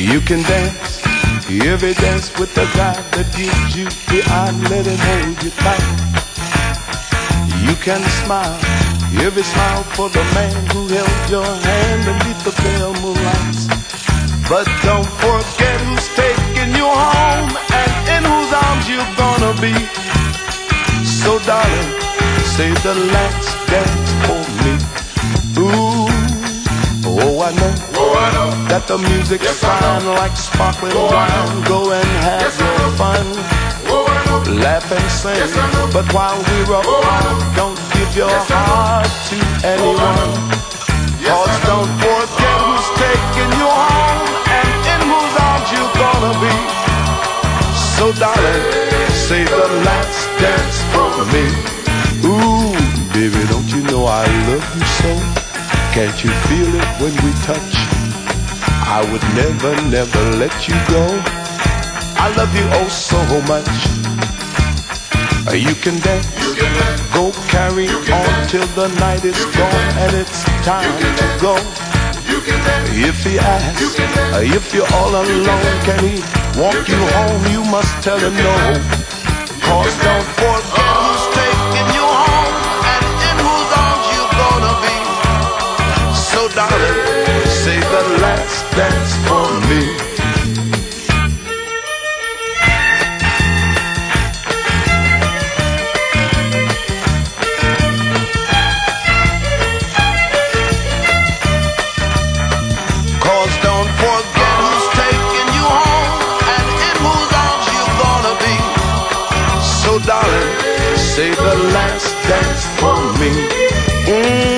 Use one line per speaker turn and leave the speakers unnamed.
You can dance, every dance with the guy that gives you the eye, let him hold you tight. You can smile, every smile for the man who held your hand beneath the pale moonlights. But don't forget who's taking you home and in whose arms you're gonna be. So darling, say the last dance for me. Ooh, oh I know that the music's fine like sparkling wine. Go and have your fun, laugh and sing. But while we're apart, don't give your heart to anyone. Cause don't forget who's taking you home and in whose arms you're gonna be. So darling, say the last dance for me. Ooh, baby, don't you know I love you so? Can't you feel it when we touch? I would never, never let you go. I love you oh so much. You can dance, go carry on till the night is gone and it's time to go. If he asks, if you're all alone, can he walk you home? You must tell him no. Cause don't forget who's taking you home and in whose arms you're gonna be. So darling, say the last dance for me. Cause don't forget who's taking you home and in whose arms you're gonna be. So darling, say the last dance for me.